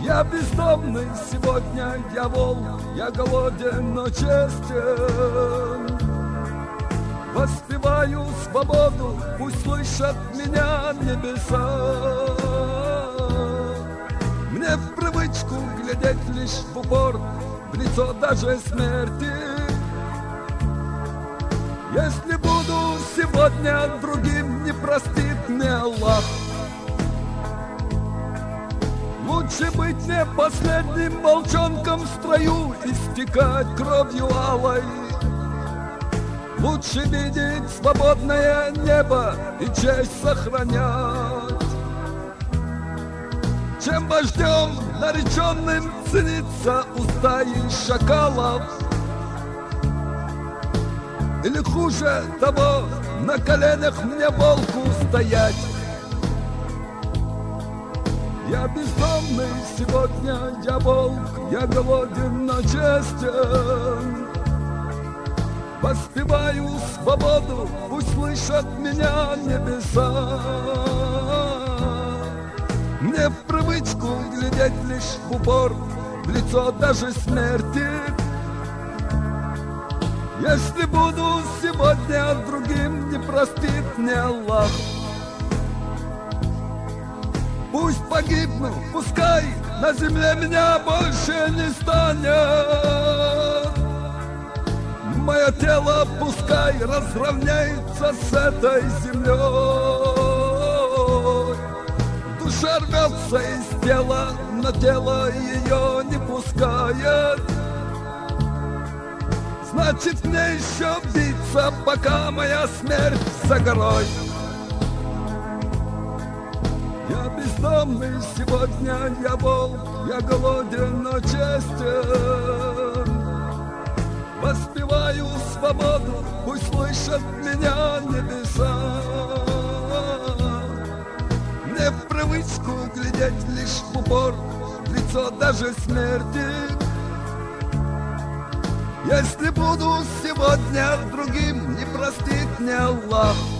Я бездомный сегодня, я волк, я голоден, но честен. Воспеваю свободу, пусть слышат меня небеса. Мне в привычку глядеть лишь в упор, в лицо даже смерти. Если буду сегодня другим, не простит мне Аллах. Лучше быть не последним волчонком в строю, истекать кровью алой. Лучше видеть свободное небо и честь сохранять, чем вождем нареченным цениться у стаи шакалов. Или хуже того, на коленях мне волку стоять. Я бездомный сегодня, я волк, я голоден, но честен. Воспеваю свободу, пусть слышат меня небеса. Мне в привычку глядеть лишь в упор, в лицо даже смерти. Если буду сегодня другим, не простит мне Аллах. Пусть погибну, пускай на земле меня больше не станет. Мое тело пускай разровняется с этой землей. Душа рвется из тела, но тело ее не пускает. Значит, мне еще биться, пока моя смерть за горой. Я бездомный сегодня, я волк, я голоден, но честен. Воспеваю свободу, пусть слышат меня небеса. Мне в привычку глядеть лишь в упор, в лицо даже смерти. Если буду сегодня другим, не простит мне Аллах.